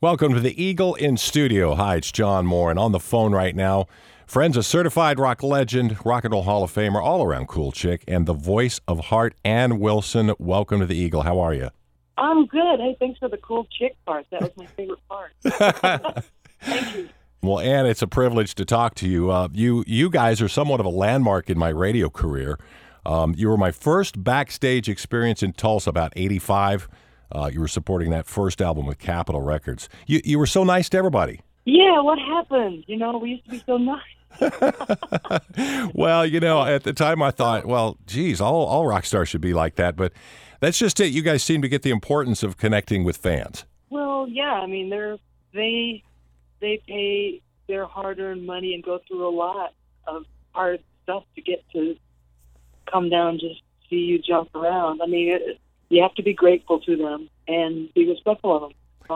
Welcome to the Eagle in Studio. Hi, it's John Moore, and on the phone right now, friends, a certified rock legend, Rock and Roll Hall of Famer, all-around cool chick, and the voice of Heart, Ann Wilson. Welcome to the Eagle. How are you? I'm good. Hey, thanks for the cool chick part. That was my favorite part. Thank you. Well, Ann, it's a privilege to talk to you. You guys are somewhat of a landmark in my radio career. You were my first backstage experience in Tulsa, about 85. You were supporting that first album with Capitol Records. You were so nice to everybody. Yeah, what happened? We used to be so nice. Well, at the time I thought, well, geez, all rock stars should be like that. But that's just it. You guys seem to get the importance of connecting with fans. Well, yeah, I mean, they pay their hard-earned money and go through a lot of hard stuff to get to come down and just see you jump around. I mean, you have to be grateful to them and be respectful of them.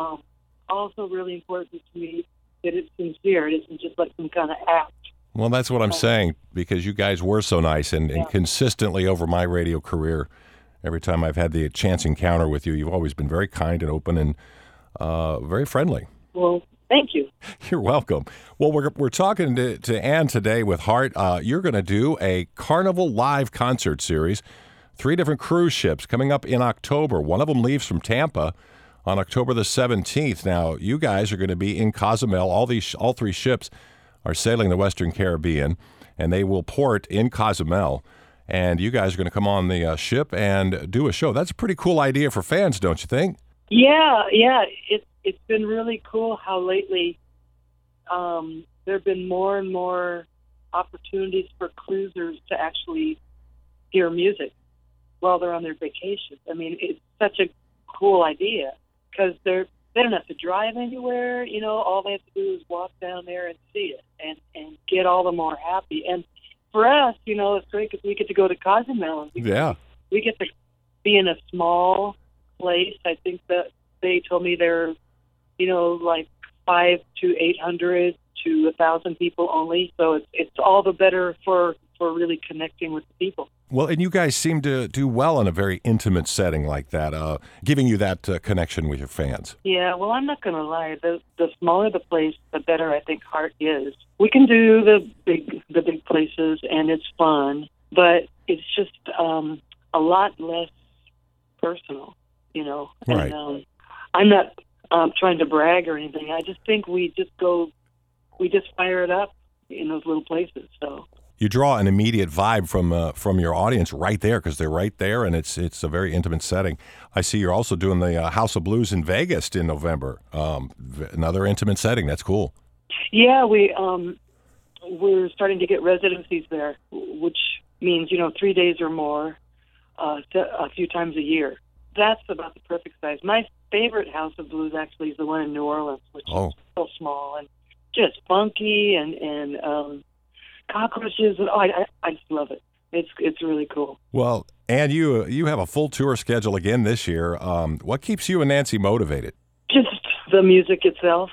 Also really important to me that it's sincere. It isn't just like some kind of act. Well, that's what I'm saying, because you guys were so nice and consistently over my radio career, every time I've had the chance encounter with you, you've always been very kind and open and very friendly. Well, thank you. You're welcome. Well, we're talking to Ann today with Heart. You're going to do a Carnival Live concert series. 3 different cruise ships coming up in October. One of them leaves from Tampa on October the 17th. Now, you guys are going to be in Cozumel. All 3 ships are sailing the Western Caribbean, and they will port in Cozumel. And you guys are going to come on the ship and do a show. That's a pretty cool idea for fans, don't you think? Yeah. It's been really cool how lately there have been more and more opportunities for cruisers to actually hear music while they're on their vacations. I mean, it's such a cool idea because they don't have to drive anywhere. All they have to do is walk down there and see it and get all the more happy. And for us, it's great because we get to go to Cozumel. We get to be in a small place. I think that they told me they're, like 500 to 800 to 1,000 people only. So it's all the better for really connecting with the people. Well, and you guys seem to do well in a very intimate setting like that, giving you that connection with your fans. Yeah, well, I'm not going to lie. The smaller the place, the better I think Heart is. We can do the big places, and it's fun, but it's just a lot less personal, Right. And, I'm not trying to brag or anything. I just think we just fire it up in those little places. So. You draw an immediate vibe from your audience right there because they're right there, and it's a very intimate setting. I see you're also doing the House of Blues in Vegas in November. Another intimate setting. That's cool. Yeah, we're starting to get residencies there, which means 3 days or more, a few times a year. That's about the perfect size. My favorite House of Blues actually is the one in New Orleans, which is so small and just funky and cockroaches, and I just love it. It's really cool. Well, and you have a full tour schedule again this year. What keeps you and Nancy motivated? Just the music itself.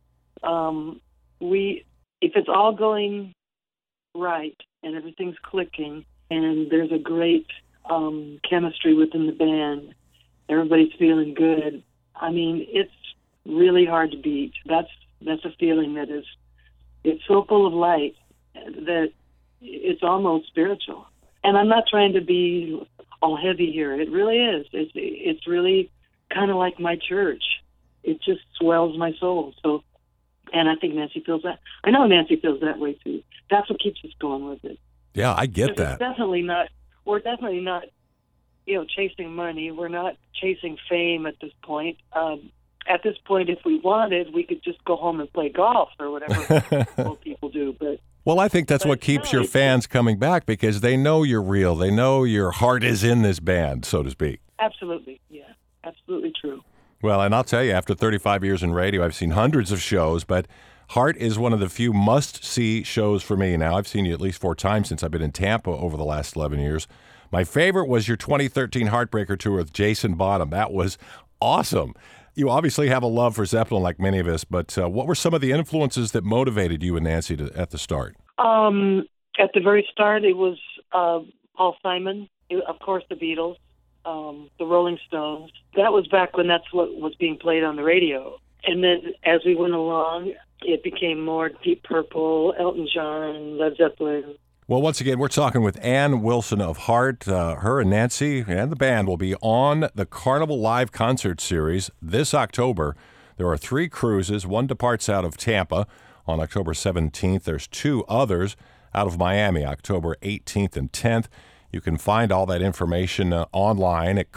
If it's all going right and everything's clicking and there's a great chemistry within the band, everybody's feeling good. I mean, it's really hard to beat. That's a feeling that it's so full of light that it's almost spiritual. And I'm not trying to be all heavy here. It really is. It's really kind of like my church. It just swells my soul. So, and I think Nancy feels that. I know Nancy feels that way too. That's what keeps us going with it. Yeah, I get that. We're definitely not, chasing money. We're not chasing fame at this point. At this point, if we wanted, we could just go home and play golf or whatever old people do. Well, I think that's what keeps your fans coming back because they know you're real. They know your heart is in this band, so to speak. Absolutely. Yeah, absolutely true. Well, and I'll tell you, after 35 years in radio, I've seen hundreds of shows, but Heart is one of the few must-see shows for me. Now, I've seen you at least 4 times since I've been in Tampa over the last 11 years. My favorite was your 2013 Heartbreaker tour with Jason Bonham. That was awesome. You obviously have a love for Zeppelin like many of us, but what were some of the influences that motivated you and Nancy at the start? At the very start, it was Paul Simon, of course the Beatles, the Rolling Stones. That was back when that's what was being played on the radio. And then as we went along, it became more Deep Purple, Elton John, Led Zeppelin. Well, once again, we're talking with Ann Wilson of Heart. Her and Nancy and the band will be on the Carnival Live Concert Series this October. There are 3 cruises. One departs out of Tampa on October 17th. There's 2 others out of Miami, October 18th and 10th. You can find all that information online at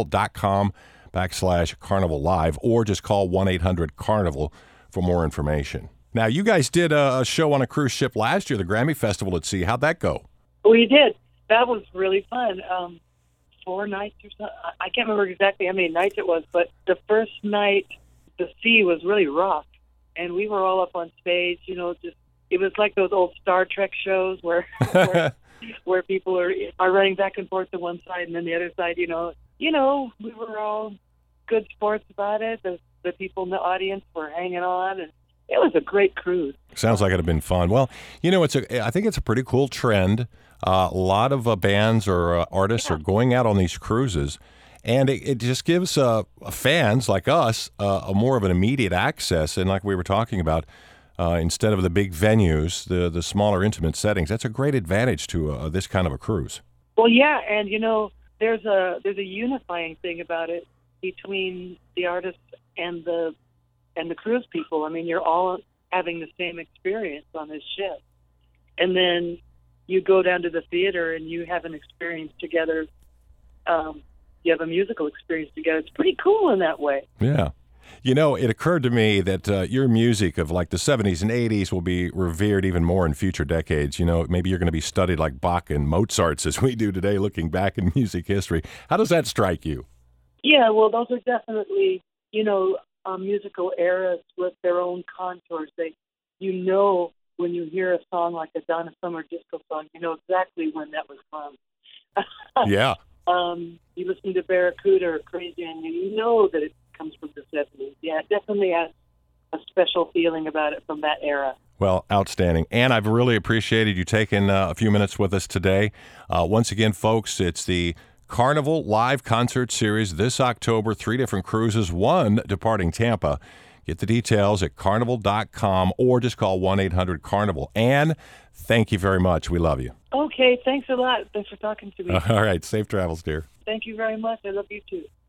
carnival.com/Carnival Live, or just call 1-800-CARNIVAL for more information. Now, you guys did a show on a cruise ship last year, the Grammy Festival at Sea. How'd that go? We did. That was really fun. 4 nights or something. I can't remember exactly how many nights it was, but the first night, the sea was really rough, and we were all up on stage. You know, just it was like those old Star Trek shows where where people are running back and forth to one side and then the other side. You know, we were all good sports about it. The people in the audience were hanging on, and it was a great cruise. Sounds like it had been fun. Well, I think it's a pretty cool trend. A lot of bands or artists are going out on these cruises, and it just gives fans like us a more of an immediate access. And like we were talking about, instead of the big venues, the smaller intimate settings, that's a great advantage to this kind of a cruise. Well, yeah, and there's a unifying thing about it between the artists and the cruise people. I mean, you're all having the same experience on this ship. And then you go down to the theater and you have an experience together. You have a musical experience together. It's pretty cool in that way. Yeah. It occurred to me that your music of like the 70s and 80s will be revered even more in future decades. Maybe you're going to be studied like Bach and Mozart's as we do today, looking back in music history. How does that strike you? Yeah, well, those are definitely, musical eras with their own contours. When you hear a song like a Donna Summer disco song, you know exactly when that was from. Yeah. You listen to Barracuda or Crazy and you know that it comes from the 70s. Yeah, it definitely has a special feeling about it from that era. Well, outstanding. Ann, I've really appreciated you taking a few minutes with us today. Once again, folks, it's the Carnival Live Concert Series this October, 3 different cruises, 1 departing Tampa. Get the details at carnival.com or just call 1-800-CARNIVAL. Ann, thank you very much. We love you. Okay, thanks a lot. Thanks for talking to me. All right, safe travels, dear. Thank you very much. I love you too.